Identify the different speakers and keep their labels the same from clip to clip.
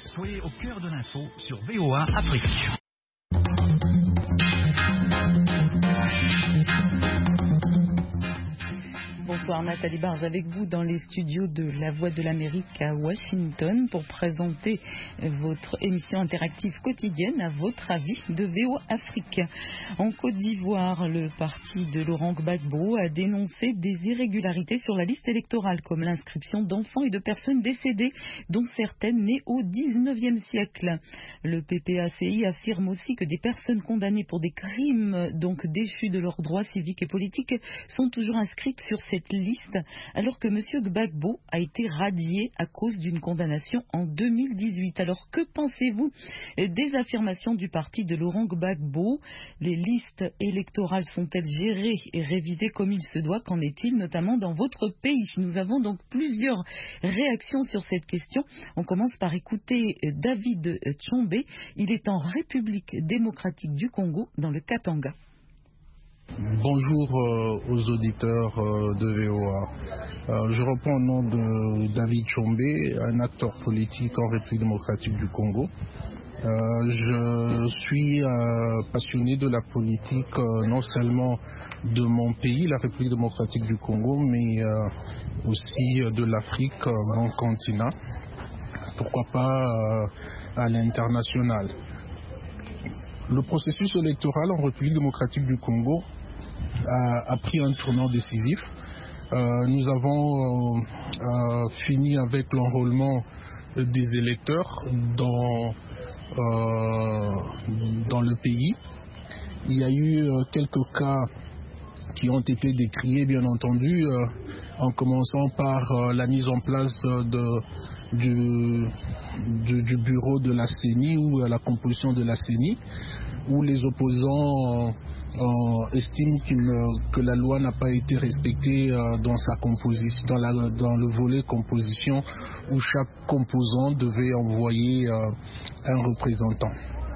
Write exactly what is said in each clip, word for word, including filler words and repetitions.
Speaker 1: Soyez au cœur de l'info sur V O A Afrique.
Speaker 2: Bonsoir, Nathalie Barge avec vous dans les studios de La Voix de l'Amérique à Washington pour présenter votre émission interactive quotidienne à votre avis de V O A Afrique. En Côte d'Ivoire, le parti de Laurent Gbagbo a dénoncé des irrégularités sur la liste électorale comme l'inscription d'enfants et de personnes décédées dont certaines nées au dix-neuvième siècle. Le P P A C I affirme aussi que des personnes condamnées pour des crimes donc déchus de leurs droits civiques et politiques sont toujours inscrites sur cette liste, alors que M. Gbagbo a été radié à cause d'une condamnation en deux mille dix-huit. Alors que pensez-vous des affirmations du parti de Laurent Gbagbo? Les listes électorales sont-elles gérées et révisées comme il se doit? Qu'en est-il notamment dans votre pays? Nous avons donc plusieurs réactions sur cette question. On commence par écouter David Tchombe. Il est en République démocratique du Congo, dans le Katanga.
Speaker 3: Bonjour euh, aux auditeurs euh, de V O A. Euh, je reprends au nom de David Tchombe, un acteur politique en République démocratique du Congo. Euh, je suis euh, passionné de la politique euh, non seulement de mon pays, la République démocratique du Congo, mais euh, aussi de l'Afrique, euh, mon continent. Pourquoi pas euh, à l'international. Le processus électoral en République démocratique du Congo a, a pris un tournant décisif. Euh, nous avons euh, euh, fini avec l'enrôlement des électeurs dans, euh, dans le pays. Il y a eu euh, quelques cas qui ont été décriés, bien entendu, euh, en commençant par euh, la mise en place de, du, du, du bureau de la C E N I ou euh, la composition de la C E N I, où les opposants euh, euh, estiment ne, que la loi n'a pas été respectée euh, dans sa composition, dans, la, dans le volet composition, où chaque composant devait envoyer euh, un représentant.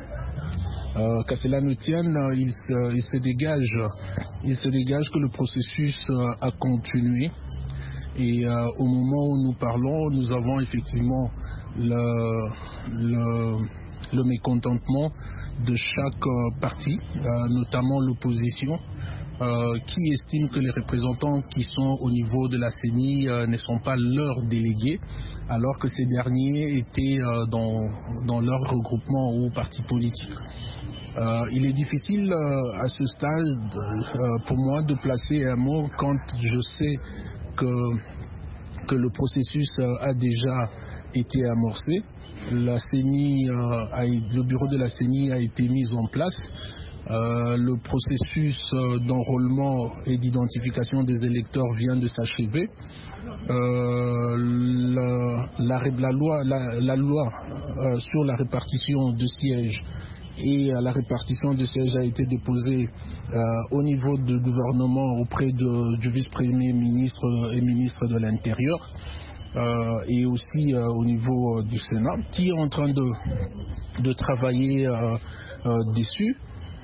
Speaker 3: Euh, qu'à cela ne tienne, il se, il se dégage, il se dégage que le processus euh, a continué. Et euh, au moment où nous parlons, nous avons effectivement le, le, le mécontentement de chaque euh, parti, euh, notamment l'opposition, euh, qui estime que les représentants qui sont au niveau de la C E N I euh, ne sont pas leurs délégués, alors que ces derniers étaient euh, dans, dans leur regroupement ou parti politique. Euh, il est difficile euh, à ce stade euh, pour moi de placer un mot quand je sais que, que le processus euh, a déjà été amorcé. La C E N I, euh, a, le bureau de la C E N I a été mis en place. Euh, le processus euh, d'enrôlement et d'identification des électeurs vient de s'achever. Euh, la, la, la loi, la, la loi euh, sur la répartition de sièges et la répartition de sièges a été déposée euh, au niveau du gouvernement auprès de, du vice-premier ministre et ministre de l'Intérieur euh, et aussi euh, au niveau euh, du Sénat qui est en train de, de travailler euh, euh, dessus.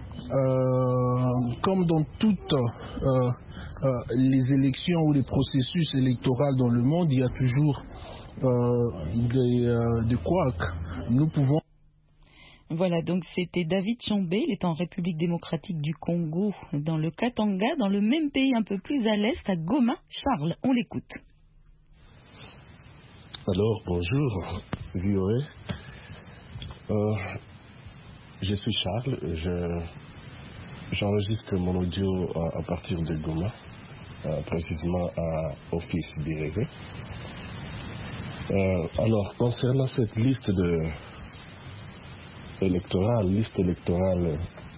Speaker 3: Euh, comme dans toutes euh, euh, les élections ou les processus électoraux dans le monde, il y a toujours euh, des, euh, des couacs. Nous pouvons
Speaker 2: Voilà, donc c'était David Tchombe, il est en République démocratique du Congo, dans le Katanga, dans le même pays un peu plus à l'est, à Goma. Charles, on l'écoute.
Speaker 4: Alors, bonjour, V O A. Euh, je suis Charles, je, j'enregistre mon audio à, à partir de Goma, euh, précisément à Office Biré. Euh, alors, concernant cette liste de électorale, liste électorale,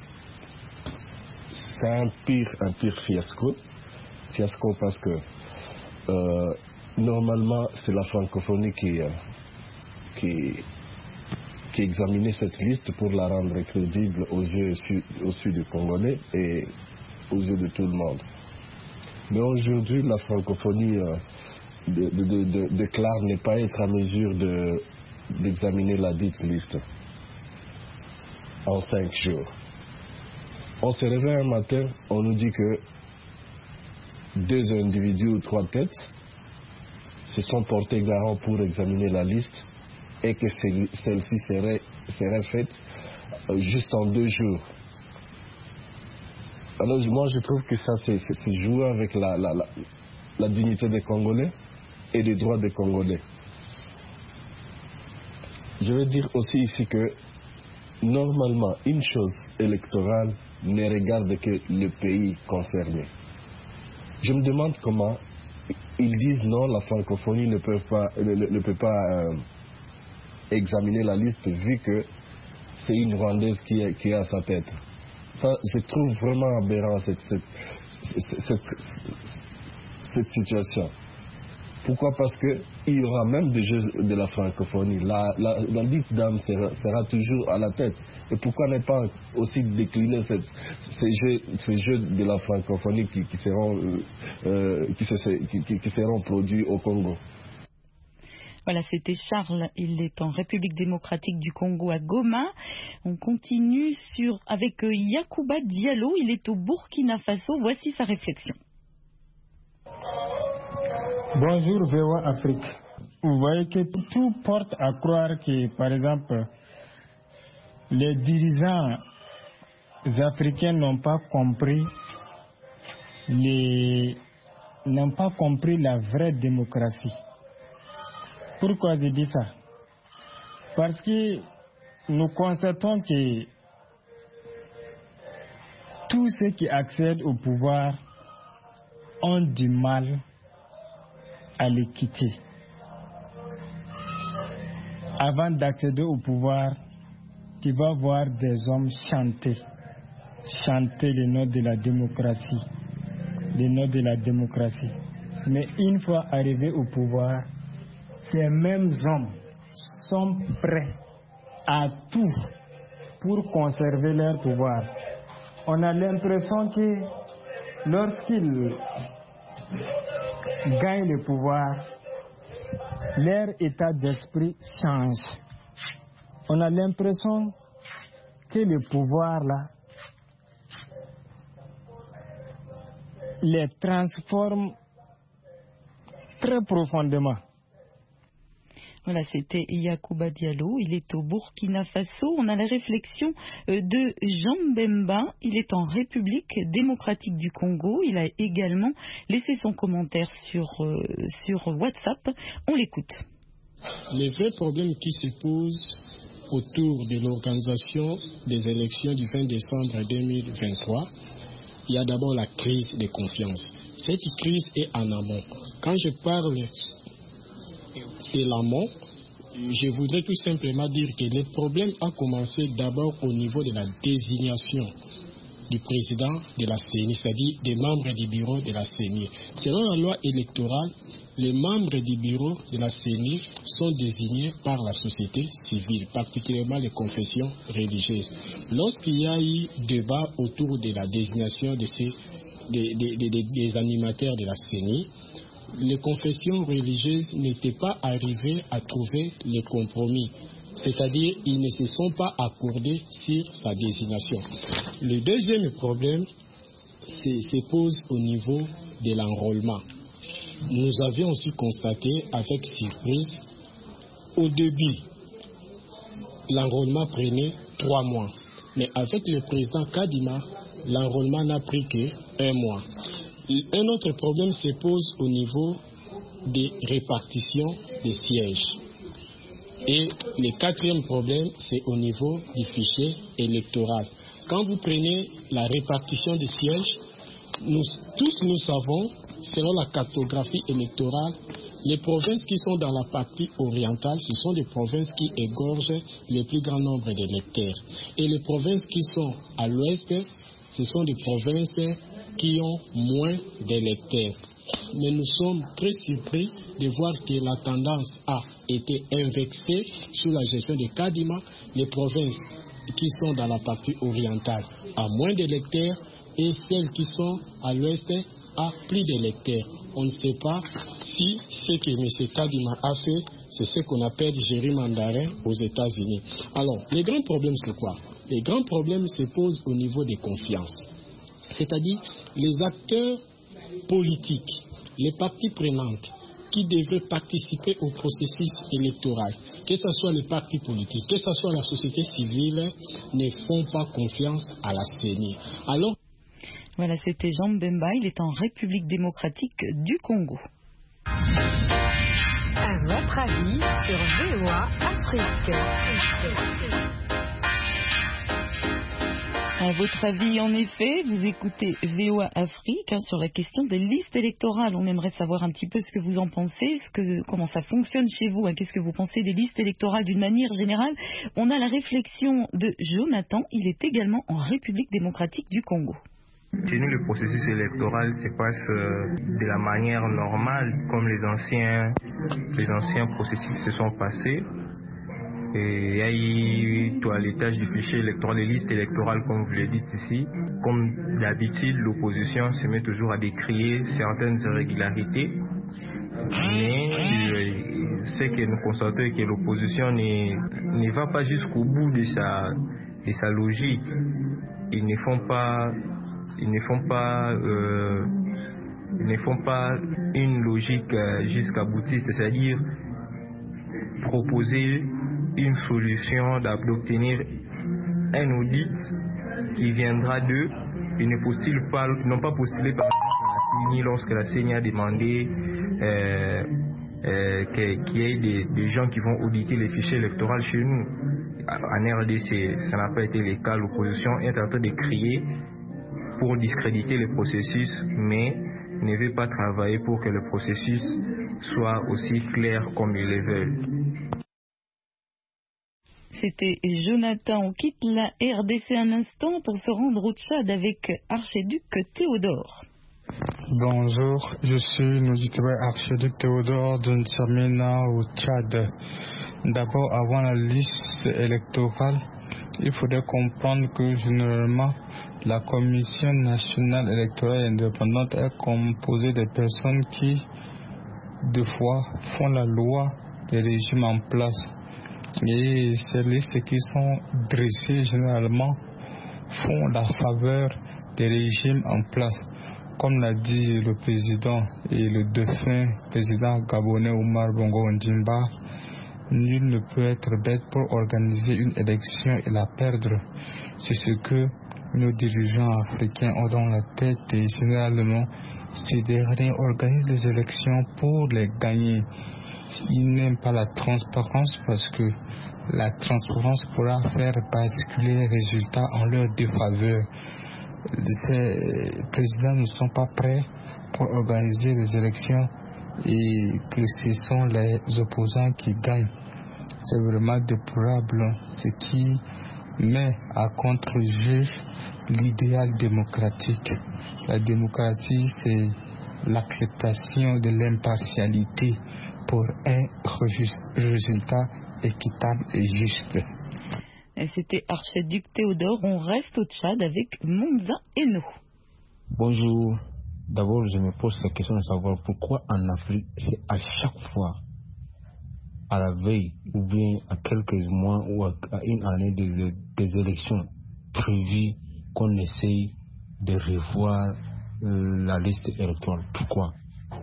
Speaker 4: c'est un pire, un pire fiasco. Fiasco parce que euh, normalement c'est la francophonie qui, euh, qui, qui examinait cette liste pour la rendre crédible aux yeux, aux yeux des Congolais et aux yeux de tout le monde. Mais aujourd'hui, la francophonie euh, de, de, de, de, déclare ne pas être à mesure de, d'examiner la dite liste en cinq jours. On se réveille un matin, on nous dit que deux individus ou trois têtes se sont portés garants pour examiner la liste et que celle-ci serait, serait faite juste en deux jours. Alors moi je trouve que ça c'est jouer avec la, la, la, la dignité des Congolais et les droits des Congolais. Je veux dire aussi ici que normalement une chose électorale ne regarde que le pays concerné. Je me demande comment ils disent non, la francophonie ne peut pas, ne, ne peut pas euh, examiner la liste vu que c'est une Rwandaise qui est, qui est à sa tête. Ça, je trouve vraiment aberrant cette, cette, cette, cette, cette situation. Pourquoi? Parce qu'il y aura même des jeux de la francophonie. La, la, la dite dame sera, sera toujours à la tête. Et pourquoi ne pas aussi décliner cette, ces, jeux, ces jeux de la francophonie qui, qui, seront, euh, qui, se, qui, qui seront produits au Congo?
Speaker 2: Voilà, c'était Charles, il est en République démocratique du Congo à Goma. On continue sur, avec Yacouba Diallo, il est au Burkina Faso. Voici sa réflexion.
Speaker 5: Bonjour V O A Afrique. Vous voyez que tout porte à croire que, par exemple, les dirigeants africains n'ont pas compris les, n'ont pas compris la vraie démocratie. Pourquoi je dis ça? Parce que nous constatons que tous ceux qui accèdent au pouvoir ont du mal à les quitter. Avant d'accéder au pouvoir, tu vas voir des hommes chanter, chanter le nom de la démocratie, le nom de la démocratie. Mais une fois arrivés au pouvoir, ces mêmes hommes sont prêts à tout pour conserver leur pouvoir. On a l'impression que lorsqu'ils gagnent le pouvoir, leur état d'esprit change. On a l'impression que le pouvoir là les transforme très profondément.
Speaker 2: Voilà, c'était Yacouba Diallo, il est au Burkina Faso. On a la réflexion de Jean Bemba, il est en République démocratique du Congo. Il a également laissé son commentaire sur, euh, sur WhatsApp. On l'écoute.
Speaker 6: Les vrais problèmes qui se posent autour de l'organisation des élections du vingt décembre deux mille vingt-trois, il y a d'abord la crise de confiance. Cette crise est en amont. Quand je parle de l'amont, je voudrais tout simplement dire que le problème a commencé d'abord au niveau de la désignation du président de la C E N I, c'est-à-dire des membres du bureau de la C E N I. Selon la loi électorale, les membres du bureau de la C E N I sont désignés par la société civile, particulièrement les confessions religieuses. Lorsqu'il y a eu débat autour de la désignation de ces, des, des, des, des animateurs de la C E N I, les confessions religieuses n'étaient pas arrivées à trouver le compromis. C'est-à-dire, ils ne se sont pas accordés sur sa désignation. Le deuxième problème se pose au niveau de l'enrôlement. Nous avions aussi constaté avec surprise, au début, l'enrôlement prenait trois mois. Mais avec le président Kadima, l'enrôlement n'a pris qu'un mois. Un autre problème se pose au niveau des répartitions des sièges. Et le quatrième problème, c'est au niveau du fichier électoral. Quand vous prenez la répartition des sièges, nous, tous nous savons, selon la cartographie électorale, les provinces qui sont dans la partie orientale, ce sont les provinces qui égorgent le plus grand nombre d'électeurs. Et les provinces qui sont à l'ouest, ce sont des provinces qui ont moins d'électeurs. Mais nous sommes très surpris de voir que la tendance a été inversée sous la gestion de Kadima. Les provinces qui sont dans la partie orientale ont moins d'électeurs et celles qui sont à l'ouest ont plus d'électeurs. On ne sait pas si ce que M. Kadima a fait, c'est ce qu'on appelle gerrymandering aux États-Unis. Alors, les grands problèmes, c'est quoi? Les grands problèmes se posent au niveau des confiances. C'est-à-dire les acteurs politiques, les parties prenantes qui devraient participer au processus électoral, que ce soit les partis politiques, que ce soit la société civile, ne font pas confiance à la C E N I. Alors,
Speaker 2: voilà, c'était Jean Mbemba, il est en République démocratique du Congo.
Speaker 7: À votre avis sur V O A Afrique.
Speaker 2: À votre avis, en effet, vous écoutez V O A Afrique hein, sur la question des listes électorales. On aimerait savoir un petit peu ce que vous en pensez, ce que, comment ça fonctionne chez vous. Hein, qu'est-ce que vous pensez des listes électorales d'une manière générale? On a la réflexion de Jonathan. Il est également en République démocratique du Congo.
Speaker 8: Chez nous, le processus électoral se passe euh, de la manière normale, comme les anciens, les anciens processus se sont passés. Et il y a eu toilettage du fichier électoral, les listes électorales, comme vous le dites ici. Comme d'habitude, l'opposition se met toujours à décrier certaines irrégularités. Mais euh, ce que nous constatons est que l'opposition ne, ne va pas jusqu'au bout de sa, de sa logique. Ils ne font pas, ils ne font pas, euh, ils ne font pas une logique euh, jusqu'aboutiste, c'est-à-dire proposer une solution d'obtenir un audit qui viendra d'eux. Ils ne postulent pas, n'ont pas postulé par exemple à la C E N I lorsque la C E N I a demandé euh, euh, qu'il y ait des, des gens qui vont auditer les fichiers électoraux chez nous. En R D C, ça n'a pas été le cas. L'opposition est en train de crier pour discréditer le processus, mais ne veut pas travailler pour que le processus soit aussi clair comme ils le veulent.
Speaker 2: C'était Jonathan. On quitte la R D C un instant pour se rendre au Tchad avec Archiduc Théodore.
Speaker 5: Bonjour, je suis l'auditeur Archiduc Théodore de N'Djamena au Tchad. D'abord, avant la liste électorale, il faudrait comprendre que généralement, la Commission nationale électorale indépendante est composée de personnes qui, deux fois, font la loi des régimes en place. Et ces listes qui sont dressées généralement font la faveur des régimes en place. Comme l'a dit le président et le défunt président gabonais Omar Bongo Ondimba, nul ne peut être bête pour organiser une élection et la perdre. C'est ce que nos dirigeants africains ont dans la tête et généralement ces derniers organisent les élections pour les gagner. Ils n'aiment pas la transparence parce que la transparence pourra faire basculer les résultats en leur défaveur. Ces présidents ne sont pas prêts pour organiser les élections et que ce sont les opposants qui gagnent. C'est vraiment déplorable, ce qui met à contre-jeu l'idéal démocratique. La démocratie, c'est l'acceptation de l'impartialité pour un résultat équitable et juste.
Speaker 2: C'était Archiduc Théodore. On reste au Tchad avec Monza Eno.
Speaker 9: Bonjour. D'abord, je me pose la question de savoir pourquoi en Afrique, c'est à chaque fois, à la veille ou bien à quelques mois ou à une année des, des élections prévues, qu'on essaye de revoir euh, la liste électorale. Pourquoi?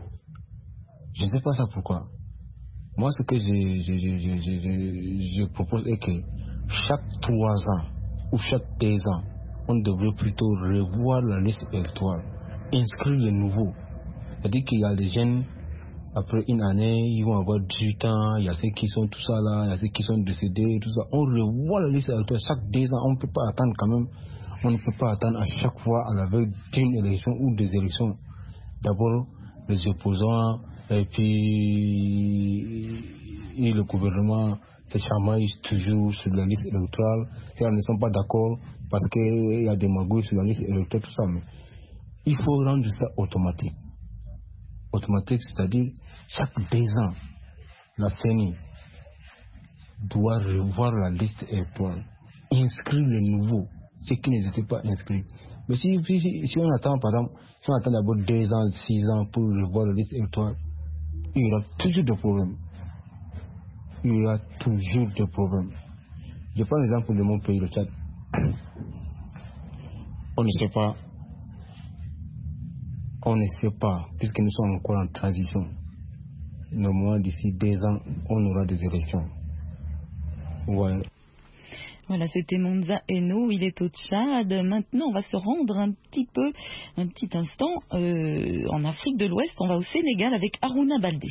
Speaker 9: Je ne sais pas ça pourquoi. Moi, ce que je, je, je, je, je, je propose est que chaque trois ans ou chaque deux ans, on devrait plutôt revoir la liste électorale, inscrire les nouveaux. C'est-à-dire qu'il y a des jeunes, après une année, ils vont avoir dix-huit ans, il y a ceux qui sont tout ça là, il y a ceux qui sont décédés, tout ça. On revoit la liste électorale chaque deux ans, on ne peut pas attendre quand même, on ne peut pas attendre à chaque fois à la veille d'une élection ou des élections. D'abord, les opposants, et puis et le gouvernement se chamaille toujours sur la liste électorale. Si elles ne sont pas d'accord parce qu'il y a des magouilles sur la liste électorale, tout ça, mais il faut rendre ça automatique. Automatique, c'est-à-dire chaque deux ans, la C E N I doit revoir la liste électorale, inscrire les nouveaux, ceux qui n'étaient pas inscrits. Mais si, si, si on attend, par exemple, si on attend d'abord deux ans, six ans pour revoir la liste électorale, il y aura toujours des problèmes. Il y aura toujours des problèmes. Je prends l'exemple de mon pays, le Tchad. On ne sait pas, on ne sait pas, puisque nous sommes encore en transition. Normalement, d'ici deux ans, on aura des élections. Ouais.
Speaker 2: Voilà, c'était Monza Eno, il est au Tchad. Maintenant, on va se rendre un petit peu, un petit instant euh, en Afrique de l'Ouest. On va au Sénégal avec Harouna Baldé.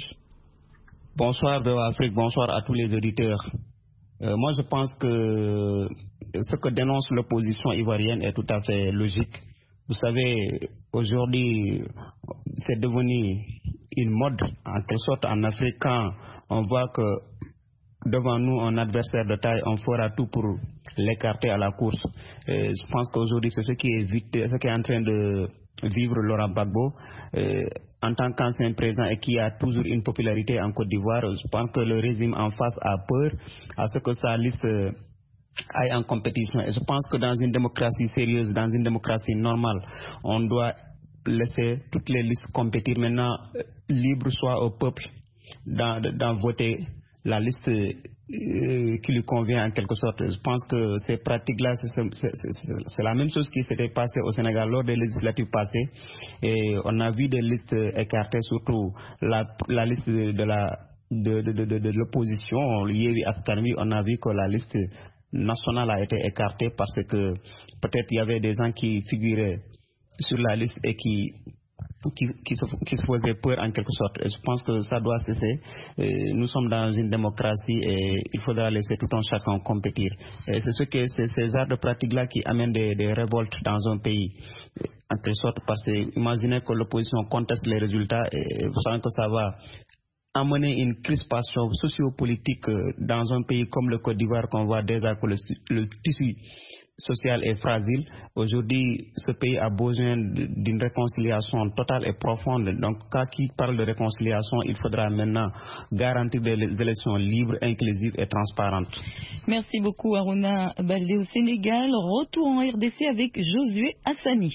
Speaker 10: Bonsoir de l'Afrique, bonsoir à tous les auditeurs. Euh, moi, je pense que ce que dénonce l'opposition ivoirienne est tout à fait logique. Vous savez, aujourd'hui, c'est devenu une mode, en quelque sorte, en Afrique, quand on voit que devant nous un adversaire de taille, on fera tout pour l'écarter à la course. Et je pense qu'aujourd'hui, c'est ce qui est, vite, ce qui est en train de vivre Laurent Gbagbo. Euh, en tant qu'ancien président et qui a toujours une popularité en Côte d'Ivoire, je pense que le régime en face a peur à ce que sa liste aille en compétition. Et je pense que dans une démocratie sérieuse, dans une démocratie normale, on doit laisser toutes les listes compétir. Maintenant, libre soit au peuple d'en, d'en voter la liste euh, qui lui convient en quelque sorte. Je pense que ces pratiques-là, c'est, c'est, c'est, c'est la même chose qui s'était passée au Sénégal lors des législatives passées. Et on a vu des listes écartées, surtout la, la liste de, de la de, de, de, de, de l'opposition, Yewwi Askan Wi. On a vu que la liste nationale a été écartée parce que peut-être il y avait des gens qui figuraient sur la liste et qui Qui, qui, se, qui se faisait peur en quelque sorte. Et je pense que ça doit cesser. Et nous sommes dans une démocratie et il faudra laisser tout un chacun compétir. Et c'est ce que c'est ces arts de pratique-là qui amènent des, des révoltes dans un pays. En quelque sorte, parce que imaginez que l'opposition conteste les résultats et vous savez que ça va amener une crispation sociopolitique dans un pays comme le Côte d'Ivoire, qu'on voit déjà que le, le tissu social est fragile. Aujourd'hui, ce pays a besoin d'une réconciliation totale et profonde. Donc, quand il parle de réconciliation, il faudra maintenant garantir des élections libres, inclusives et transparentes.
Speaker 2: Merci beaucoup, Harouna Baldé. Au Sénégal, retour en R D C avec Josué Hassani.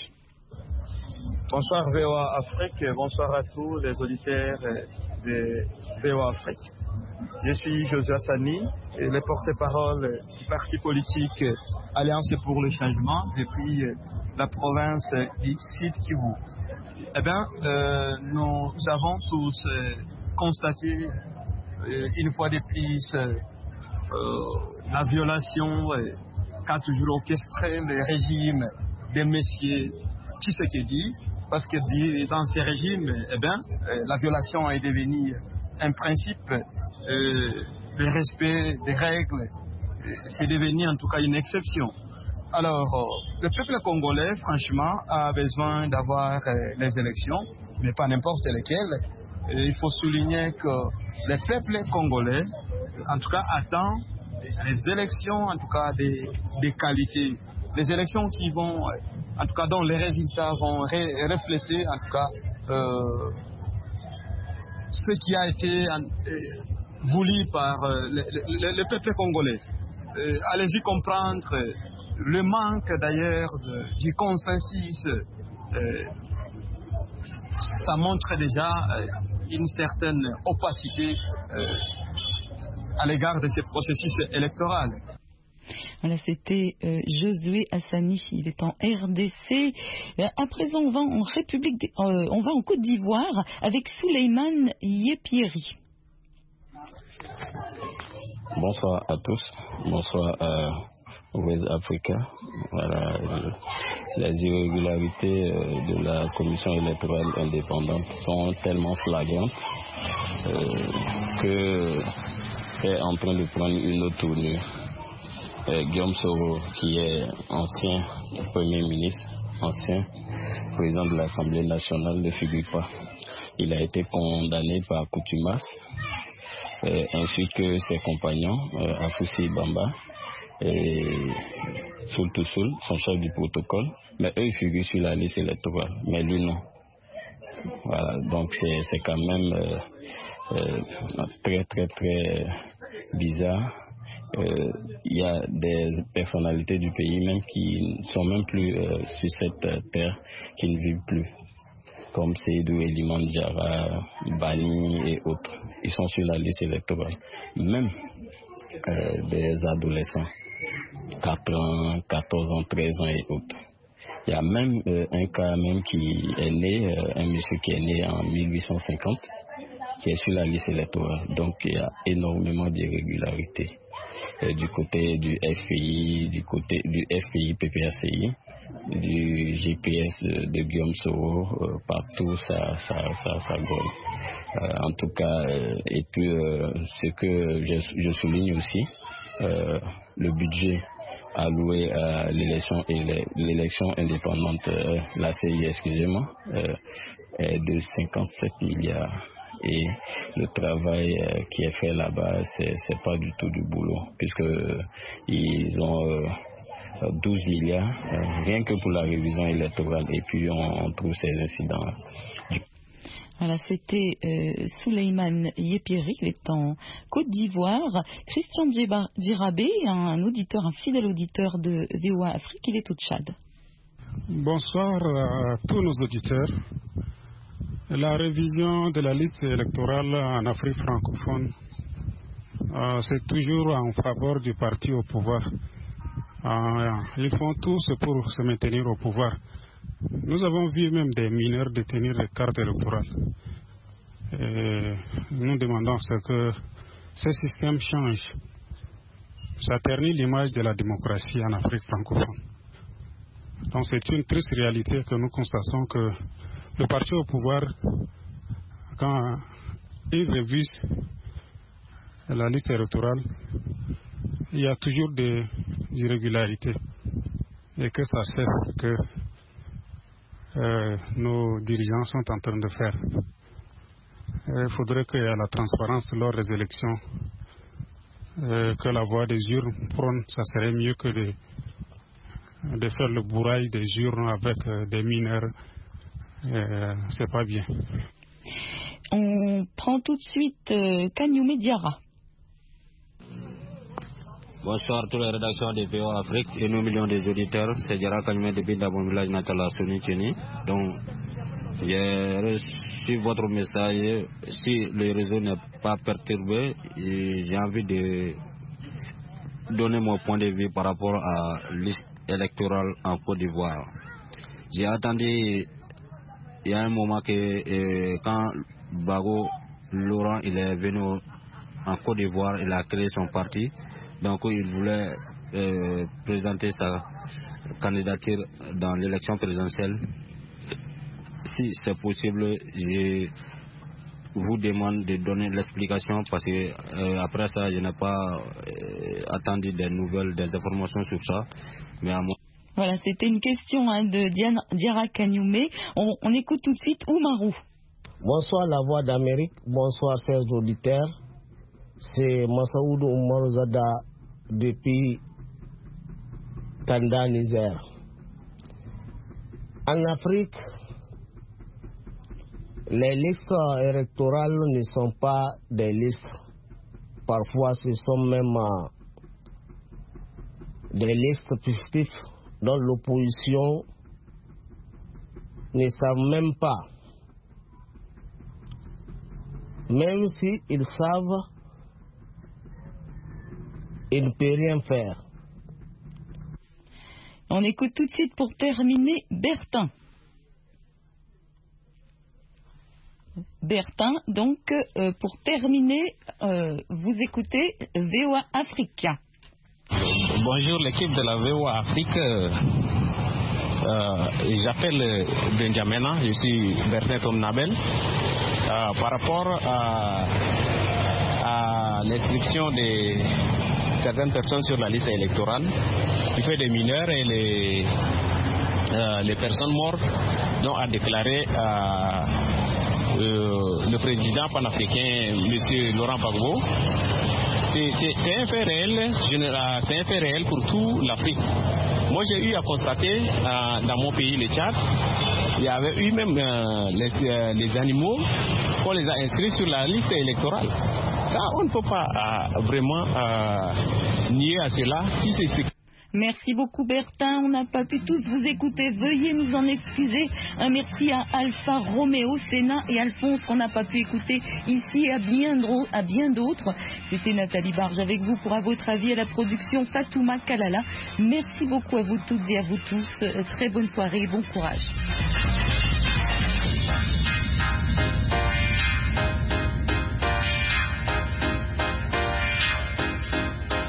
Speaker 11: Bonsoir V O A Afrique, bonsoir à tous les auditeurs de V O A Afrique. Je suis Josué Hassani, le porte-parole du parti politique Alliance pour le changement depuis la province du Sud Kivu. Eh bien, euh, nous avons tous euh, constaté euh, une fois de plus euh, la violation euh, qu'a toujours orchestré le régime de messieurs Tshisekedi, parce que dans ces régimes, eh bien, euh, la violation est devenue un principe. Euh, le respect des règles, euh, c'est devenu en tout cas une exception. Alors, euh, le peuple congolais, franchement, a besoin d'avoir euh, les élections, mais pas n'importe lesquelles. Et il faut souligner que le peuple congolais, en tout cas, attend les élections, en tout cas, des, des qualités. Les élections qui vont, en tout cas, dont les résultats vont ré- refléter, en tout cas, euh, ce qui a été euh, voulu par euh, le, le, le peuple congolais. Euh, allez-y comprendre euh, le manque d'ailleurs de, du consensus. Euh, ça montre déjà euh, une certaine opacité euh, à l'égard de ces processus électoraux.
Speaker 2: Voilà, c'était euh, Josué Hassani, il est en R D C. Euh, à présent, on va en République, euh, on va en Côte d'Ivoire avec Souleymane Yepiri.
Speaker 12: Bonsoir à tous, bonsoir à West Africa. Voilà, euh, les irrégularités euh, de la commission électorale indépendante sont tellement flagrantes euh, que c'est en train de prendre une autre tournure. Euh, Guillaume Soro, qui est ancien Premier ministre, ancien président de l'Assemblée nationale, ne figure pas. Il a été condamné par contumace. Euh, ainsi que ses compagnons, euh, Afoussi Bamba et Soul to Soul, son chef du protocole, mais eux ils figurent sur la liste électorale, mais lui non. Voilà, donc c'est, c'est quand même euh, euh, très très très bizarre. Il euh, y a des personnalités du pays même qui ne sont même plus euh, sur cette terre, qui ne vivent plus, comme Seydou Eliman Diarra, Bani et autres. Ils sont sur la liste électorale. Même euh, des adolescents, quatre ans, quatorze ans, treize ans et autres. Il y a même euh, un cas même qui est né, euh, un monsieur qui est né en mille huit cent cinquante, qui est sur la liste électorale. Donc il y a énormément d'irrégularités. euh, du côté du F P I, du côté du F P I P P A C I, du G P S de, de Guillaume Soro, euh, partout ça, ça, ça, ça gagne. Euh, en tout cas, euh, et puis euh, ce que je, je souligne aussi, euh, le budget alloué à l'élection et l'élection indépendante, euh, la C I, excusez-moi, euh, est de cinquante-sept milliards. Et le travail euh, qui est fait là-bas, c'est c'est pas du tout du boulot, puisque euh, ils ont euh, douze milliards, euh, rien que pour la révision électorale, et puis on, on trouve ces incidents.
Speaker 2: Voilà, c'était euh, Souleymane Yepiri, il est en Côte d'Ivoire. Christian Djirabé, un auditeur, un fidèle auditeur de V O A Afrique, il est au Tchad.
Speaker 13: Bonsoir à tous nos auditeurs. La révision de la liste électorale en Afrique francophone, euh, c'est toujours en faveur du parti au pouvoir. Euh, ils font tout pour se maintenir au pouvoir. Nous avons vu même des mineurs détenir des cartes électorales. Et nous demandons ce que ce système change. Ça ternit l'image de la démocratie en Afrique francophone. Donc c'est une triste réalité que nous constatons que le parti au pouvoir, quand il révise la liste électorale, il y a toujours des irrégularités et que ça cesse que Euh, nos dirigeants sont en train de faire. Il faudrait qu'il y ait la transparence lors des élections, euh, que la voie des urnes prône, ça serait mieux que de, de faire le bourraille des urnes avec euh, des mineurs. Euh, c'est pas bien.
Speaker 2: On prend tout de suite euh, Kanyume Diarra.
Speaker 14: Bonsoir à toutes les rédactions de V O A Afrique et nos millions des auditeurs. C'est Diarra Kanyume depuis mon village natal à Soni-Keni. Donc, j'ai reçu votre message. Si le réseau n'est pas perturbé, j'ai envie de donner mon point de vue par rapport à la liste électorale en Côte d'Ivoire. J'ai attendu, il y a un moment que euh, quand Bago Laurent il est venu en Côte d'Ivoire, il a créé son parti. Donc il voulait euh, présenter sa candidature dans l'élection présidentielle. Si c'est possible, je vous demande de donner l'explication parce que euh, après ça, je n'ai pas euh, attendu des nouvelles, des informations sur ça. Mais à moi...
Speaker 2: Voilà, c'était une question hein, de Diane, Diarra Kanyume. On, on écoute tout de suite Oumarou.
Speaker 15: Bonsoir la Voix d'Amérique, bonsoir chers auditeurs. C'est Massaoudou Oumarou Zada depuis Tanda, Niger. En Afrique, les listes électorales ne sont pas des listes. Parfois, ce sont même euh, des listes fictives dont l'opposition ne savent même pas. Même s'ils savent, il ne peut rien faire.
Speaker 2: On écoute tout de suite pour terminer Bertin. Bertin, donc euh, pour terminer, euh, vous écoutez V O A Afrique.
Speaker 16: Bonjour l'équipe de la V O A Afrique. Euh, J'appelle Benjamina, je suis Bertin Tomnabel. Euh, par rapport à, à l'inscription de certaines personnes sur la liste électorale, du fait des mineurs et les, euh, les personnes mortes, dont a déclaré euh, euh, le président panafricain, M. Laurent Gbagbo. C'est un fait réel, c'est un fait réel pour toute l'Afrique. Moi, j'ai eu à constater euh, dans mon pays, le Tchad, il y avait eu même euh, les, euh, les animaux qu'on les a inscrits sur la liste électorale. Ça, on ne peut pas euh, vraiment euh, nier à cela. Si c'est
Speaker 2: Merci beaucoup Bertin, on n'a pas pu tous vous écouter, veuillez nous en excuser. Un merci à Alpha Romeo, Sénat et Alphonse qu'on n'a pas pu écouter ici et à bien, à bien d'autres. C'était Nathalie Barge avec vous pour À votre avis à la production Fatouma Kalala. Merci beaucoup à vous toutes et à vous tous, très bonne soirée et bon courage.